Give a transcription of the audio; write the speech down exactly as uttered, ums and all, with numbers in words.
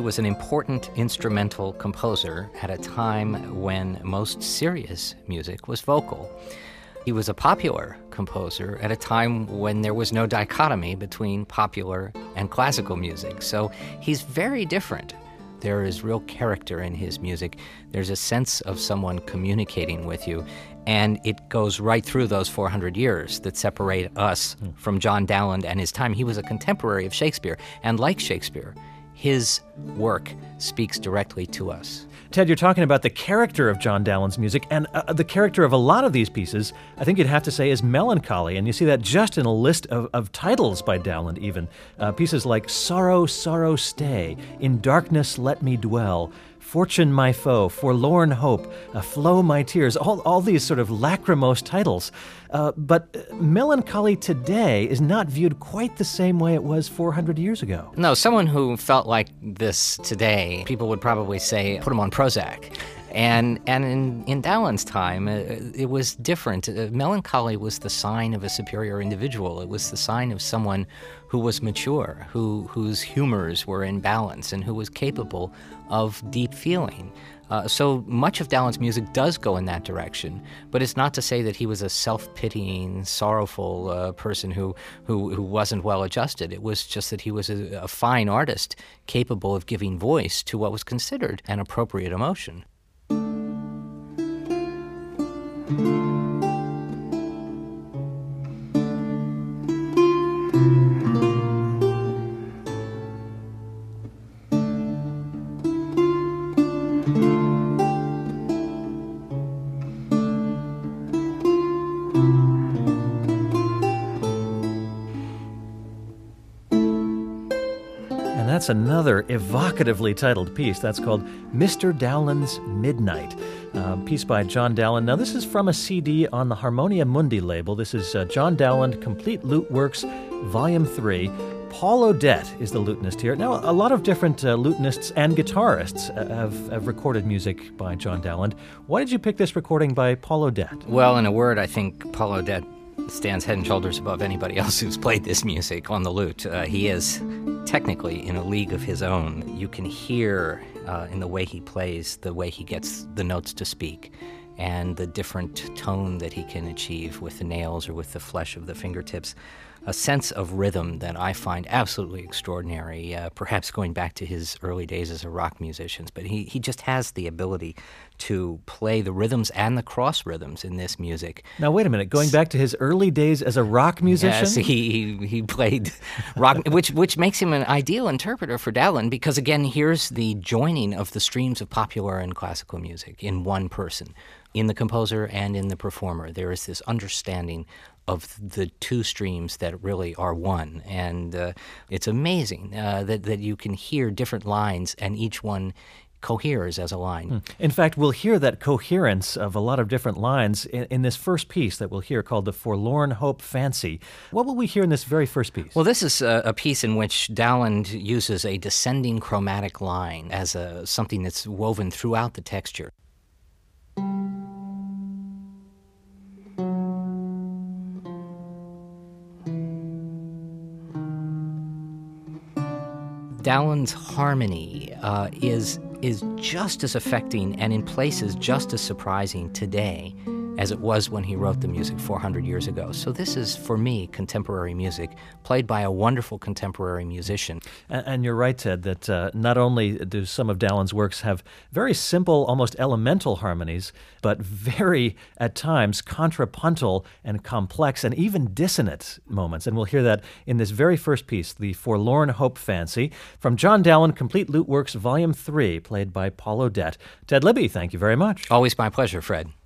was an important instrumental composer at a time when most serious music was vocal. He was a popular composer at a time when there was no dichotomy between popular and classical music. So he's very different. There is real character in his music. There's a sense of someone communicating with you, and it goes right through those four hundred years that separate us mm. from John Dowland and his time. He was a contemporary of Shakespeare, and like Shakespeare, his work speaks directly to us. Ted, you're talking about the character of John Dowland's music, and uh, the character of a lot of these pieces, I think you'd have to say, is melancholy, and you see that just in a list of, of titles by Dowland even. Uh, pieces like Sorrow, Sorrow, Stay, In Darkness Let Me Dwell, Fortune My Foe, Forlorn Hope, uh, Flow My Tears, all, all these sort of lachrymose titles. Uh, but melancholy today is not viewed quite the same way it was four hundred years ago. No, someone who felt like this today, people would probably say, put him on Prozac. And and in, in Dowland's time, uh, it was different. Uh, melancholy was the sign of a superior individual. It was the sign of someone who was mature, who whose humors were in balance, and who was capable of deep feeling. Uh, so much of Dowland's music does go in that direction, but it's not to say that he was a self-pitying, sorrowful uh, person who, who who wasn't well-adjusted. It was just that he was a, a fine artist, capable of giving voice to what was considered an appropriate emotion. That's another evocatively titled piece. That's called Mister Dowland's Midnight, a piece by John Dowland. Now, this is from a C D on the Harmonia Mundi label. This is uh, John Dowland, Complete Lute Works, Volume three. Paul Odette is the lutenist here. Now, a lot of different uh, lutenists and guitarists have, have recorded music by John Dowland. Why did you pick this recording by Paul Odette? Well, in a word, I think Paul Odette stands head and shoulders above anybody else who's played this music on the lute. Uh, he is technically in a league of his own. You can hear uh, in the way he plays, the way he gets the notes to speak, and the different tone that he can achieve with the nails or with the flesh of the fingertips. A sense of rhythm that I find absolutely extraordinary, uh, perhaps going back to his early days as a rock musician. But he, he just has the ability to play the rhythms and the cross rhythms in this music. Now, wait a minute. Going back to his early days as a rock musician? Yes, he, he, he played rock, which, which makes him an ideal interpreter for Dowland, because, again, here's the joining of the streams of popular and classical music in one person. In the composer and in the performer, there is this understanding of the two streams that really are one. And uh, it's amazing uh, that, that you can hear different lines and each one coheres as a line. In fact, we'll hear that coherence of a lot of different lines in, in this first piece that we'll hear called The Forlorn Hope Fancy. What will we hear in this very first piece? Well, this is a, a piece in which Dowland uses a descending chromatic line as a, something that's woven throughout the texture. Dowland's harmony uh, is is just as affecting and in places just as surprising today as it was when he wrote the music four hundred years ago. So this is, for me, contemporary music, played by a wonderful contemporary musician. And, and you're right, Ted, that uh, not only do some of Dowland's works have very simple, almost elemental harmonies, but very, at times, contrapuntal and complex and even dissonant moments. And we'll hear that in this very first piece, The Forlorn Hope Fancy, from John Dowland, Complete Lute Works, Volume three, played by Paul Odette. Ted Libby, thank you very much. Always my pleasure, Fred.